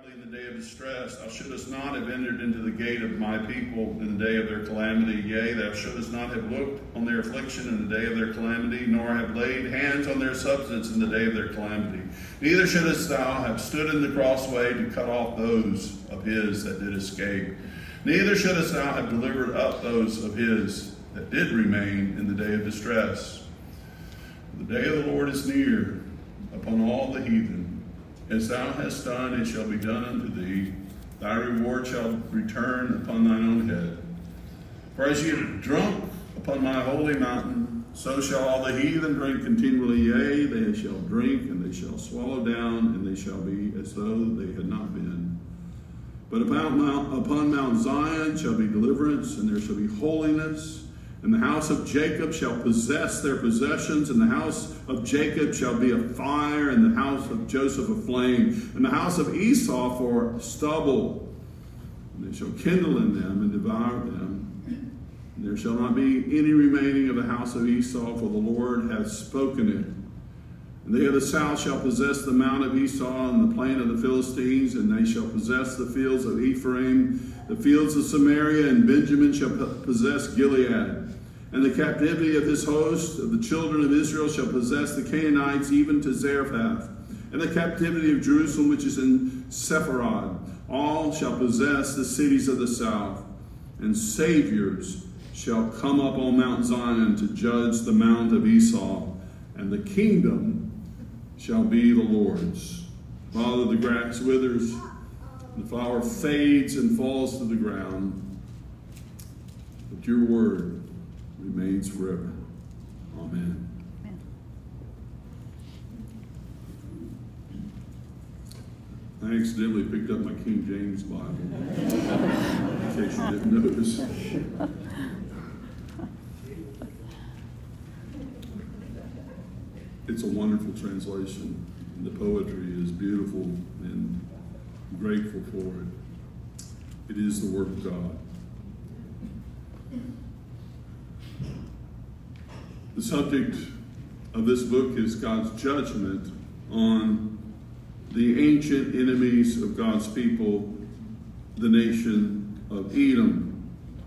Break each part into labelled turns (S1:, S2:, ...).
S1: proudly in the day of distress. Thou shouldest not have entered into the gate of my people in the day of their calamity. Yea, thou shouldest not have looked on their affliction in the day of their calamity, nor have laid hands on their substance in the day of their calamity. Neither shouldest thou have stood in the crossway to cut off those of his that did escape. Neither shouldest thou have delivered up those of his that did remain in the day of distress. For the day of the Lord is near upon all the heathen. As thou hast done, it shall be done unto thee. Thy reward shall return upon thine own head. For as ye have drunk upon my holy mountain, so shall all the heathen drink continually. Yea, they shall drink, and they shall swallow down, and they shall be as though they had not been. But upon Mount Zion shall be deliverance, and there shall be holiness. And the house of Jacob shall possess their possessions, and the house of Jacob shall be a fire, and the house of Joseph a flame, and the house of Esau for stubble. And they shall kindle in them and devour them. And there shall not be any remaining of the house of Esau, for the Lord hath spoken it. And they of the south shall possess the mount of Esau and the plain of the Philistines, and they shall possess the fields of Ephraim, the fields of Samaria, and Benjamin shall possess Gilead. And the captivity of his host of the children of Israel shall possess the Canaanites even to Zarephath. And the captivity of Jerusalem, which is in Sepharad, all shall possess the cities of the south. And saviors shall come up on Mount Zion to judge the mount of Esau. And the kingdom shall be the Lord's. Father, the grass withers, the flower fades and falls to the ground, but your word remains forever. Amen.
S2: Amen.
S1: I accidentally picked up my King James Bible, in case you didn't notice. It's a wonderful translation. The poetry is beautiful and grateful for it. It is the Word of God. The subject of this book is God's judgment on the ancient enemies of God's people, the nation of Edom.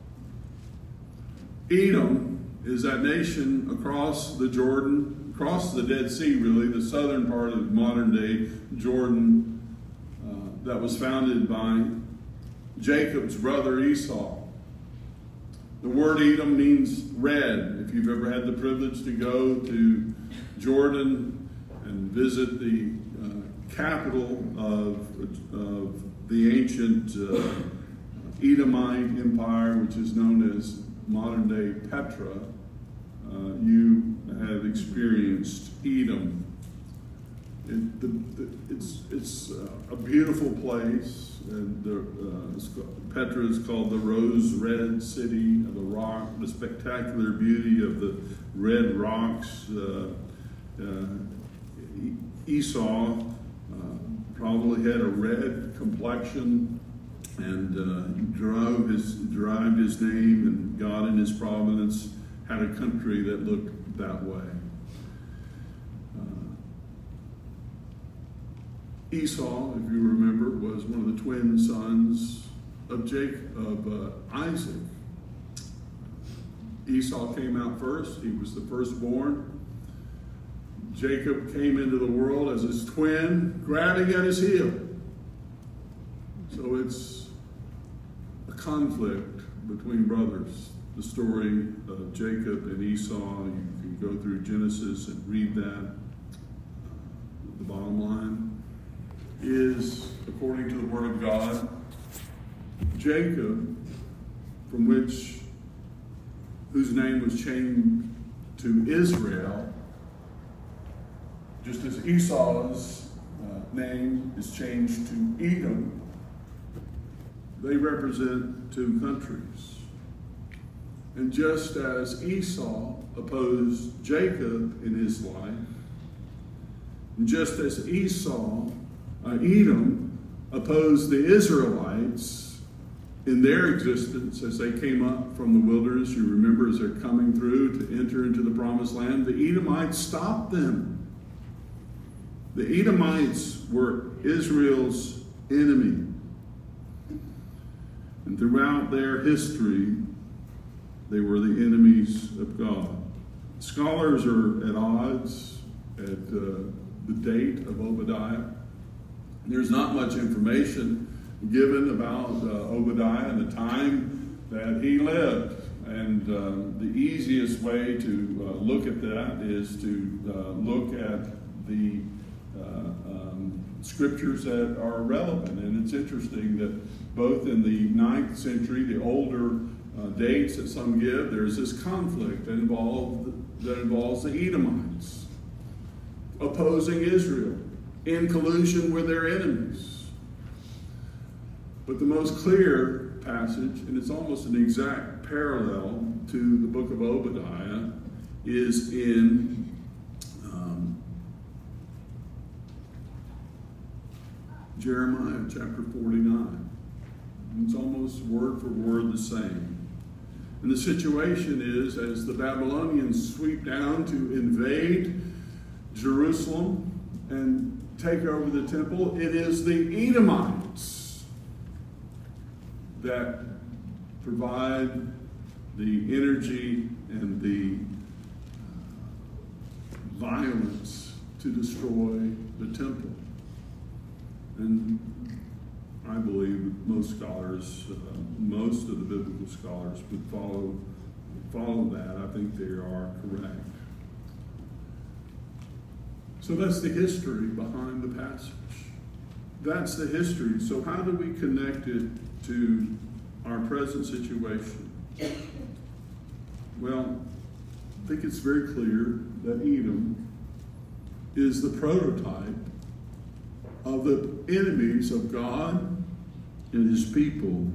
S1: Edom is that nation across the Jordan, across the Dead Sea, really, the southern part of modern-day Jordan, that was founded by Jacob's brother Esau. The word Edom means red. If you've ever had the privilege to go to Jordan and visit the capital of the ancient Edomite Empire, which is known as modern-day Petra, you have experienced Edom. It's a beautiful place, and Petra is called the Rose Red City of the rock, the spectacular beauty of the red rocks. Esau probably had a red complexion and derived his name, and God in his providence had a country that looked that way. Esau, if you remember, was one of the twin sons of Isaac. Esau came out first. He was the firstborn. Jacob came into the world as his twin, grabbing at his heel. So it's a conflict between brothers. The story of Jacob and Esau, you can go through Genesis and read that. The bottom line is, according to the Word of God, Jacob, whose name was changed to Israel, just as Esau's name is changed to Edom, they represent two countries. And just as Esau opposed Jacob in his life, and just as Edom opposed the Israelites in their existence as they came up from the wilderness, you remember, as they're coming through to enter into the promised land, the Edomites stopped them. The Edomites were Israel's enemy. And throughout their history, they were the enemies of God. Scholars are at odds at the date of Obadiah. There's not much information given about Obadiah and the time that he lived. And the easiest way to look at that is to look at the scriptures that are relevant. And it's interesting that both in the 9th century, the older dates that some give, there's this conflict that involves the Edomites opposing Israel in collusion with their enemies. But the most clear passage, and it's almost an exact parallel to the book of Obadiah, is in Jeremiah chapter 49. It's almost word for word the same. And the situation is, as the Babylonians sweep down to invade Jerusalem and take over the temple, it is the Edomites that provide the energy and the violence to destroy the temple. And I believe that most scholars, most of the biblical scholars would follow that. I think they are correct. So that's the history behind the passage. That's the history. So how do we connect it to our present situation? Well, I think it's very clear that Edom is the prototype of the enemies of God and his people.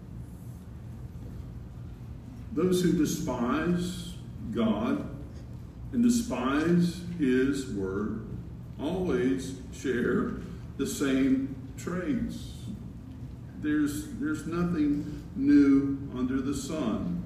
S1: Those who despise God and despise his word always share the same traits. There's nothing new under the sun.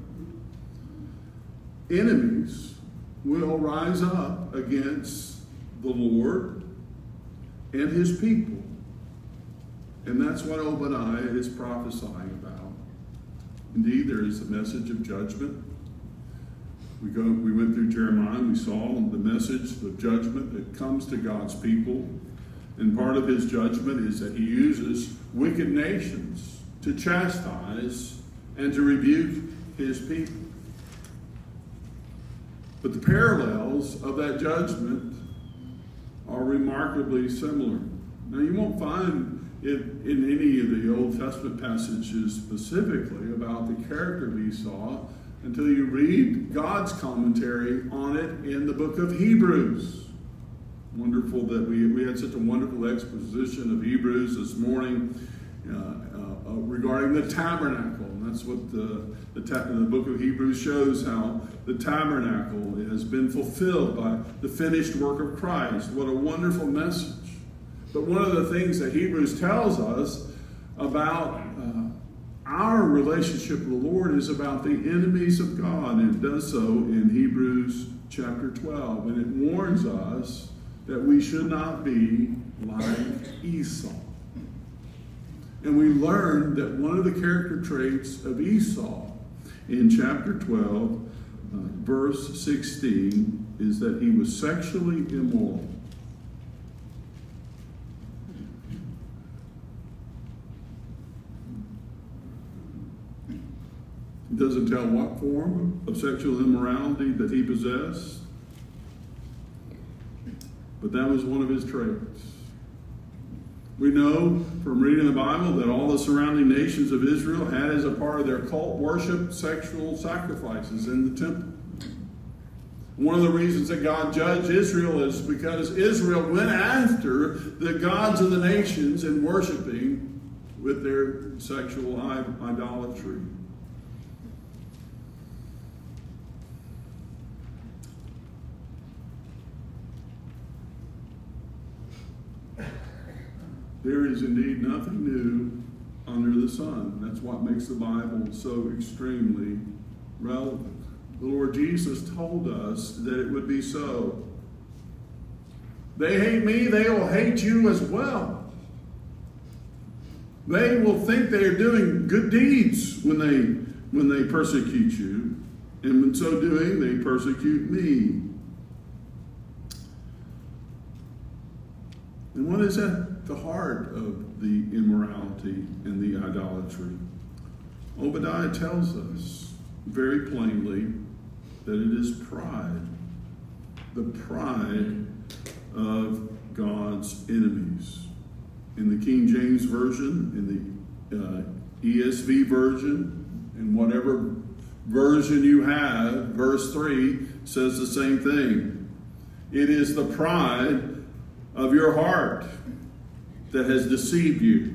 S1: Enemies will rise up against the Lord and his people. And that's what Obadiah is prophesying about. Indeed, there is a message of judgment. We went through Jeremiah and we saw the message of judgment that comes to God's people. And part of his judgment is that he uses wicked nations to chastise and to rebuke his people. But the parallels of that judgment are remarkably similar. Now, you won't find it in any of the Old Testament passages specifically about the character of Esau until you read God's commentary on it in the book of Hebrews. Wonderful that we had such a wonderful exposition of Hebrews this morning regarding the tabernacle. And that's what the book of Hebrews shows, how the tabernacle has been fulfilled by the finished work of Christ. What a wonderful message. But one of the things that Hebrews tells us about our relationship with the Lord is about the enemies of God. And it does so in Hebrews chapter 12. And it warns us that we should not be like Esau. And we learned that one of the character traits of Esau in chapter 12, verse 16, is that he was sexually immoral. It doesn't tell what form of sexual immorality that he possessed, but that was one of his traits. We know from reading the Bible that all the surrounding nations of Israel had as a part of their cult worship sexual sacrifices in the temple. One of the reasons that God judged Israel is because Israel went after the gods of the nations and worshiping with their sexual idolatry. There is indeed nothing new under the sun. That's what makes the Bible so extremely relevant. The Lord Jesus told us that it would be so. They hate me, they will hate you as well. They will think they are doing good deeds when they persecute you, and in so doing, they persecute me. And what is at the heart of the immorality and the idolatry? Obadiah tells us very plainly that it is pride, the pride of God's enemies. In the King James Version, in the ESV version, in whatever version you have, verse 3 says the same thing. It is the pride of your heart that has deceived you.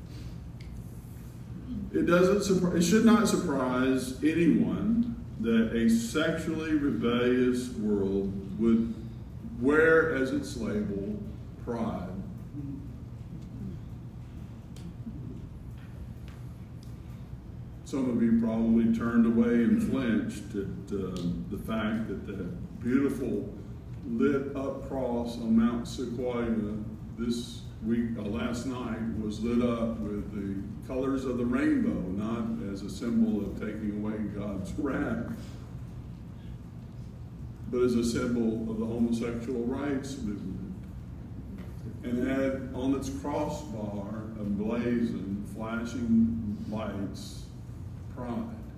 S1: It should not surprise anyone that a sexually rebellious world would wear as its label pride. Some of you probably turned away and flinched at the fact that the beautiful lit up cross on Mount Sequoia this week, last night, was lit up with the colors of the rainbow, not as a symbol of taking away God's wrath, but as a symbol of the homosexual rights movement. And it had on its crossbar, emblazoned, flashing lights, pride.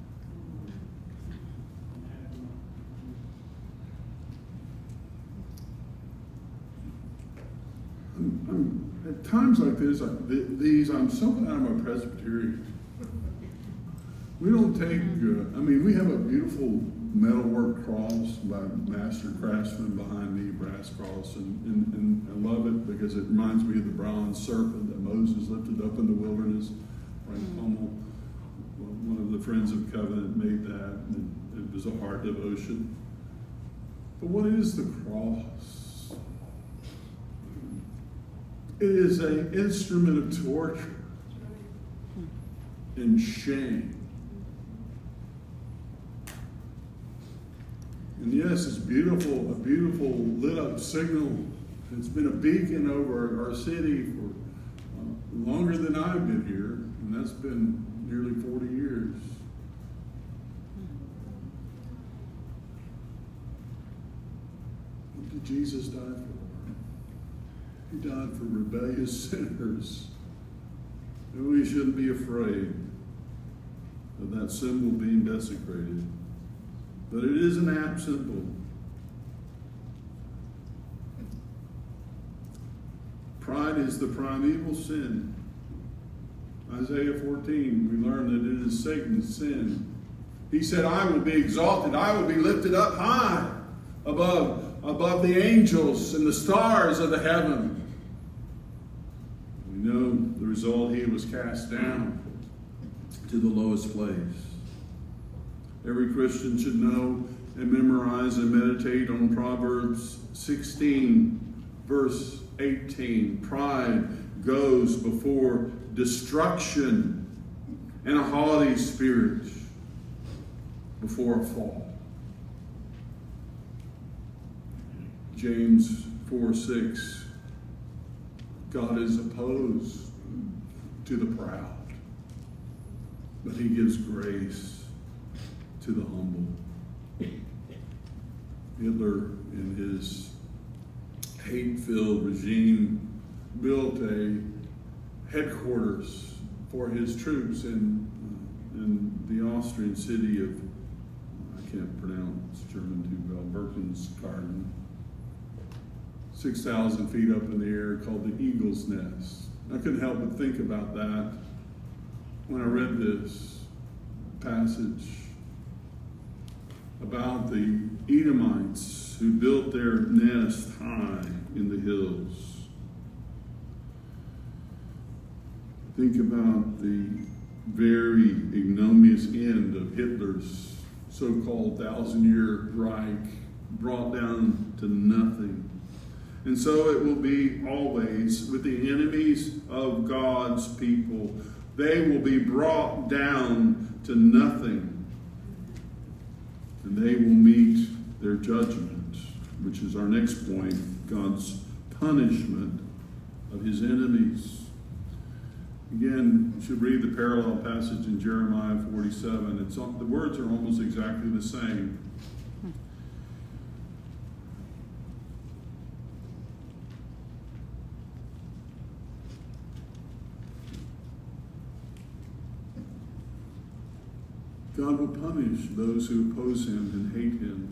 S1: At times like this, I'm so glad I'm a Presbyterian. We don't take, we have a beautiful metalwork cross by master craftsman behind me, brass cross, and I love it because it reminds me of the bronze serpent that Moses lifted up in the wilderness. Frank Pummel, one of the Friends of Covenant, made that, and it was a heart devotion. But what is the cross? It is an instrument of torture and shame. And yes, it's beautiful, a beautiful lit up signal. It's been a beacon over our city for longer than I've been here, and that's been nearly 40 years. What did Jesus die for? He died for rebellious sinners. And we shouldn't be afraid of that symbol being desecrated. But it is an apt symbol. Pride is the primeval sin. Isaiah 14, we learn that it is Satan's sin. He said, I will be exalted. I will be lifted up high above the angels and the stars of the heaven. We know the result, he was cast down to the lowest place. Every Christian should know and memorize and meditate on Proverbs 16, verse 18. Pride goes before destruction, and a haughty spirit before a fall. James 4:6. God is opposed to the proud, but he gives grace to the humble. Hitler, in his hate-filled regime, built a headquarters for his troops in the Austrian city of, I can't pronounce German too well, Berchtesgaden, 6,000 feet up in the air, called the Eagle's Nest. I couldn't help but think about that when I read this passage about the Edomites who built their nest high in the hills. Think about the very ignominious end of Hitler's so-called 1,000-year Reich, brought down to nothing. And so it will be always with the enemies of God's people. They will be brought down to nothing. And they will meet their judgment, which is our next point, God's punishment of his enemies. Again, you should read the parallel passage in Jeremiah 47. The words are almost exactly the same. God will punish those who oppose him and hate him.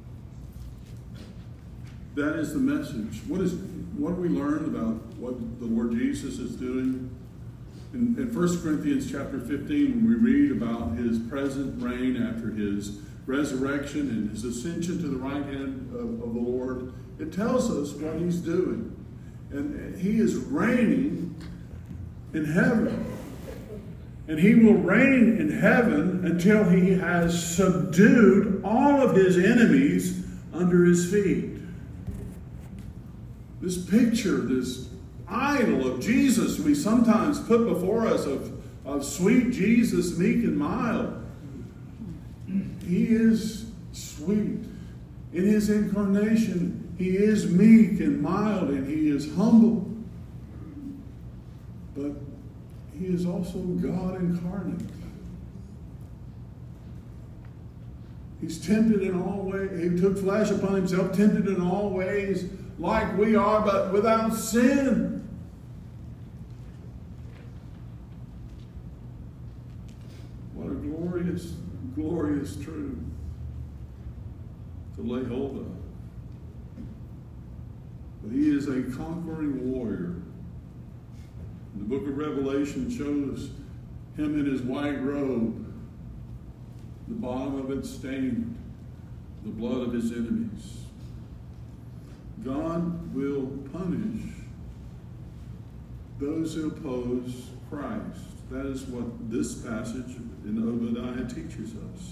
S1: That is the message. What we learned about what the Lord Jesus is doing? In 1 Corinthians chapter 15, when we read about his present reign after his resurrection and his ascension to the right hand of the Lord, it tells us what he's doing. And he is reigning in heaven. And he will reign in heaven until he has subdued all of his enemies under his feet. This picture, this idol of Jesus we sometimes put before us of sweet Jesus, meek and mild. He is sweet. In his incarnation, he is meek and mild and he is humble. But he is also God incarnate. He's tempted in all ways. He took flesh upon himself, tempted in all ways like we are, but without sin. What a glorious, glorious truth to lay hold of. But he is a conquering warrior. The book of Revelation shows him in his white robe, the bottom of it stained, the blood of his enemies. God will punish those who oppose Christ. That is what this passage in Obadiah teaches us.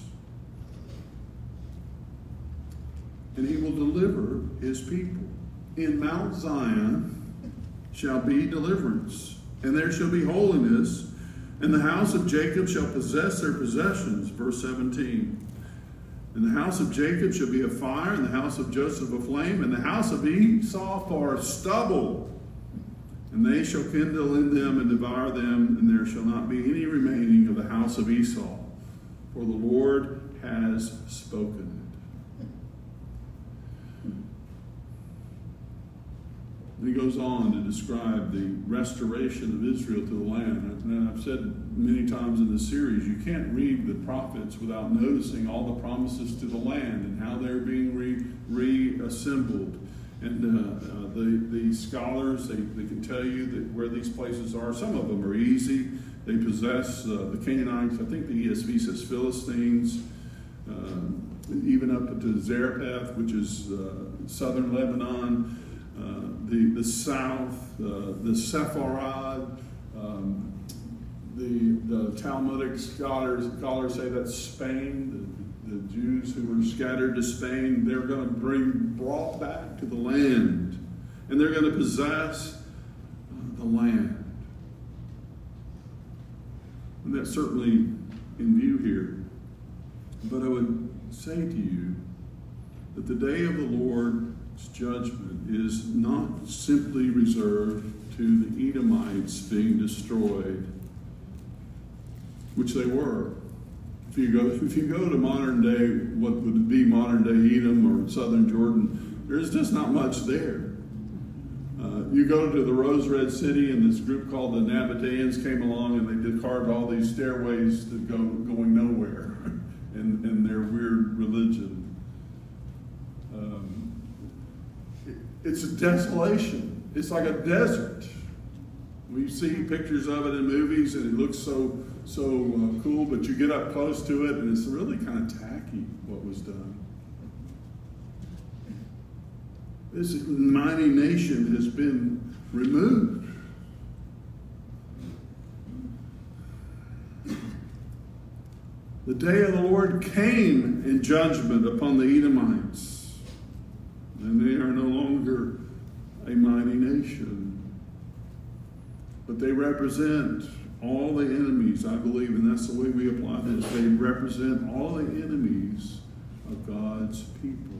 S1: And he will deliver his people. In Mount Zion shall be deliverance, and there shall be holiness, and the house of Jacob shall possess their possessions. Verse 17. And the house of Jacob shall be a fire, and the house of Joseph a flame, and the house of Esau for stubble. And they shall kindle in them and devour them, and there shall not be any remaining of the house of Esau, for the Lord has spoken it. He goes on to describe the restoration of Israel to the land. And I've said many times in this series, you can't read the prophets without noticing all the promises to the land and how they're being reassembled. And the scholars, they can tell you that where these places are. Some of them are easy. They possess the Canaanites. I think the ESV says Philistines, even up to Zarephath, which is southern Lebanon. The south, the Sepharad, the Talmudic scholars say that's Spain. The Jews who were scattered to Spain, they're going to brought back to the land, and they're going to possess the land. And that's certainly in view here. But I would say to you that the day of the Lord's judgment is not simply reserved to the Edomites being destroyed, which they were. If you go to modern day, what would be modern day Edom or southern Jordan, there's just not much there. You go to the Rose Red City, and this group called the Nabateans came along, and they did carve all these stairways that going nowhere, and their weird religion. It's a desolation. It's like a desert. We see pictures of it in movies, and it looks so cool, but you get up close to it, and it's really kind of tacky what was done. This mighty nation has been removed. The day of the Lord came in judgment upon the Edomites. And they are no longer a mighty nation. But they represent all the enemies, I believe, and that's the way we apply this. They represent all the enemies of God's people.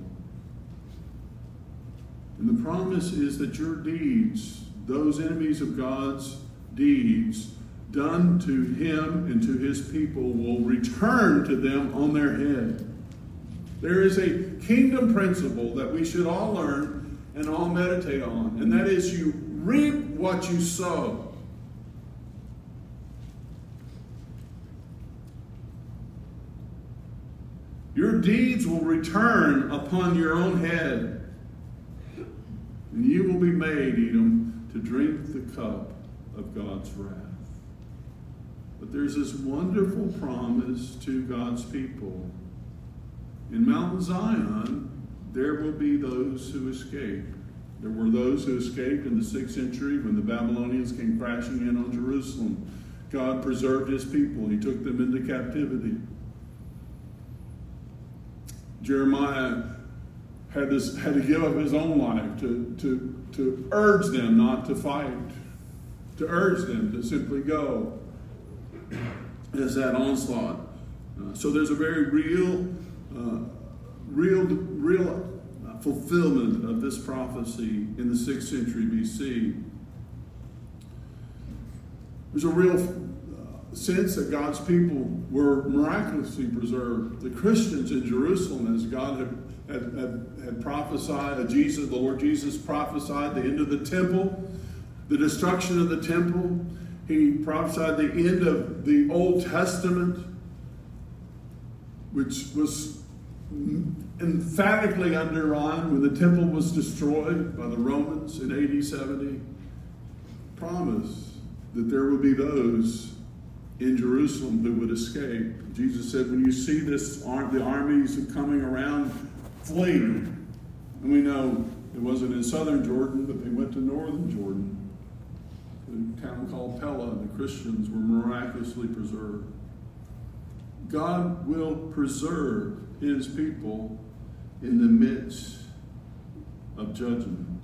S1: And the promise is that your deeds, those enemies of God's deeds, done to him and to his people will return to them on their head. There is a kingdom principle that we should all learn and all meditate on, and that is you reap what you sow. Your deeds will return upon your own head, and you will be made, Edom, to drink the cup of God's wrath. But there's this wonderful promise to God's people. In Mount Zion, there will be those who escape. There were those who escaped in the 6th century when the Babylonians came crashing in on Jerusalem. God preserved his people. He took them into captivity. Jeremiah had to give up his own life to urge them not to fight, to urge them to simply go as that onslaught. So there's a very real fulfillment of this prophecy in the 6th century BC. There's a real sense that God's people were miraculously preserved. The Christians in Jerusalem, as God had prophesied, the Lord Jesus prophesied the end of the temple, the destruction of the temple. He prophesied the end of the Old Testament, which was emphatically underlined when the temple was destroyed by the Romans in AD 70. Promised that there would be those in Jerusalem who would escape. Jesus said, when you see the armies coming around, flee. And we know it wasn't in southern Jordan, but they went to northern Jordan, a town called Pella, and the Christians were miraculously preserved. God will preserve his people in the midst of judgment.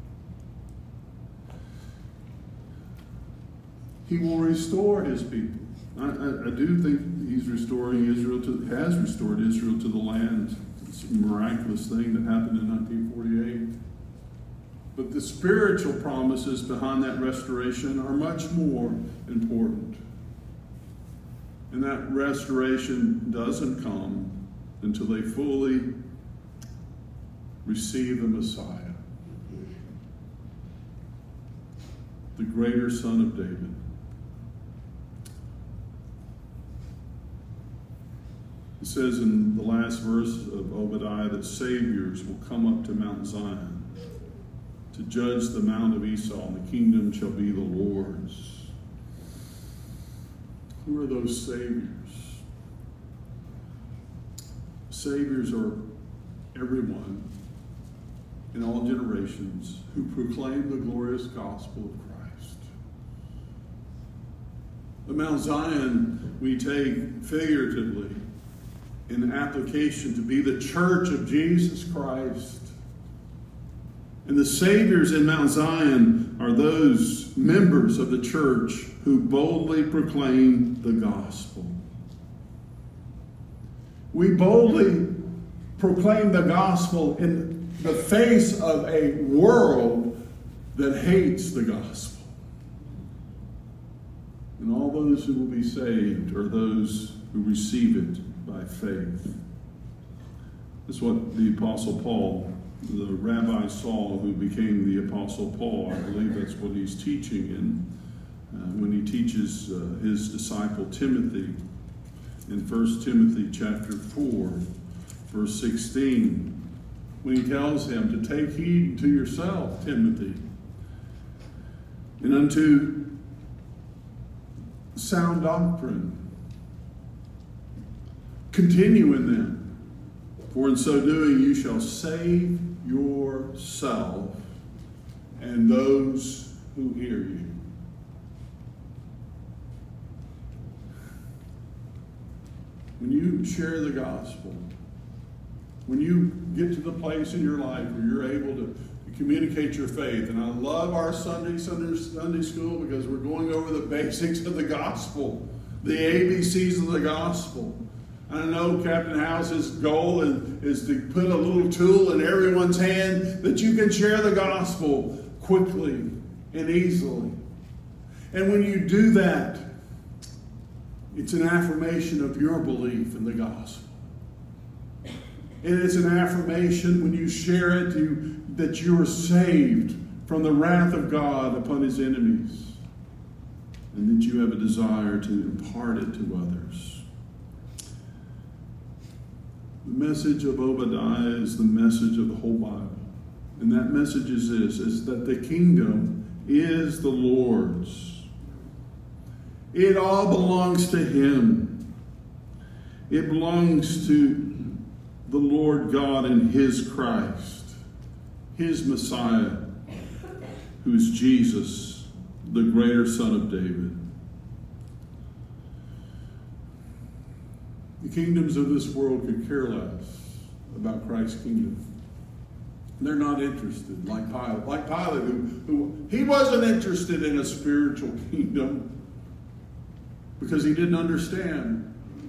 S1: He will restore his people. I do think he's restoring Israel has restored Israel to the land. It's a miraculous thing that happened in 1948. But the spiritual promises behind that restoration are much more important. And that restoration doesn't come until they fully receive the Messiah, the greater Son of David. It says in the last verse of Obadiah that saviors will come up to Mount Zion to judge the mount of Esau, and the kingdom shall be the Lord's. Who are those saviors? Saviors are everyone in all generations who proclaim the glorious gospel of Christ. The Mount Zion we take figuratively in application to be the church of Jesus Christ. And the saviors in Mount Zion are those members of the church who boldly proclaim the gospel. We boldly proclaim the gospel in the face of a world that hates the gospel. And all those who will be saved are those who receive it by faith. That's what the Apostle Paul, the Rabbi Saul, who became the Apostle Paul, I believe that's what he's teaching when he teaches his disciple Timothy in 1 Timothy chapter 4, verse 16, when he tells him to take heed to yourself, Timothy, and unto sound doctrine. Continue in them, for in so doing you shall save yourself and those who hear you. When you share the gospel, when you get to the place in your life where you're able to communicate your faith, and I love our Sunday school because we're going over the basics of the gospel, the ABCs of the gospel. I know Captain House's goal is to put a little tool in everyone's hand that you can share the gospel quickly and easily. And when you do that,
S2: It's an affirmation of your belief in the gospel. And it's an affirmation when you share it that you are saved from the wrath of God upon his enemies, and that you have a desire to impart it to others. The message of Obadiah is the message of the whole Bible. And that message is this, is that the kingdom is the Lord's. It all belongs to him. It belongs to the Lord God and his Christ, his Messiah, who is Jesus, the greater Son of David. The kingdoms of this world could care less about Christ's kingdom. They're not interested, like Pilate. Like Pilate, who he wasn't interested in a spiritual kingdom because he didn't understand.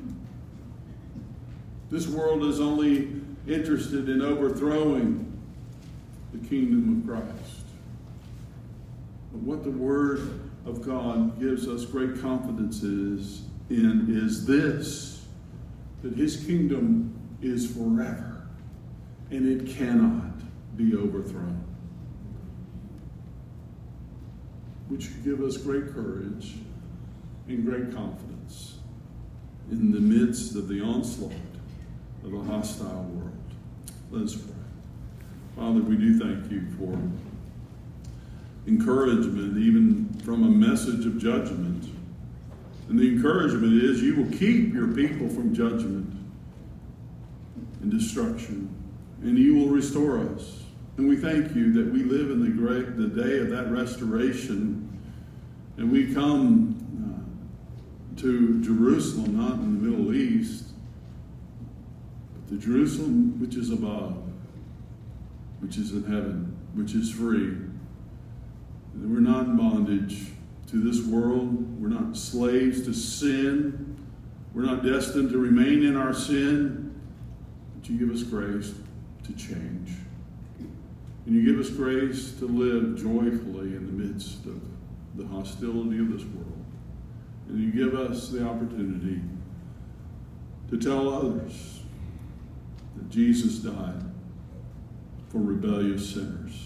S2: This world is only interested in overthrowing the kingdom of Christ. But what the Word of God gives us great confidence is this, that his kingdom is forever, and it cannot be overthrown. Which should give us great courage and great confidence in the midst of the onslaught of a hostile world. Let us pray. Father, we do thank you for encouragement, even from a message of judgment. And the encouragement is you will keep your people from judgment and destruction, and you will restore us. And we thank you that we live in the day of that restoration, and we come to Jerusalem, not in the Middle East, but the Jerusalem which is above, which is in heaven, which is free. And we're not in bondage to this world. We're not slaves to sin. We're not destined to remain in our sin. But you give us grace to change. And you give us grace to live joyfully in the midst of the hostility of this world. And you give us the opportunity to tell others that Jesus died for rebellious sinners.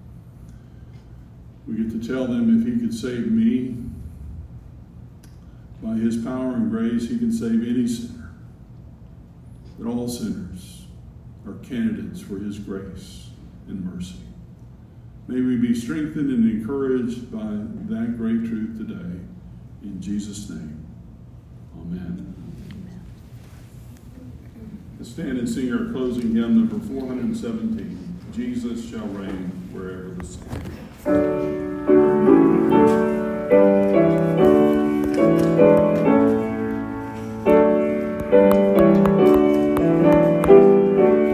S2: We get to tell them if he could save me, by his power and grace, he can save any sinner. That all sinners are candidates for his grace and mercy. May we be strengthened and encouraged by that great truth today. In Jesus' name, amen. Let's stand and sing our closing hymn, number 417. Jesus shall reign wherever the sun.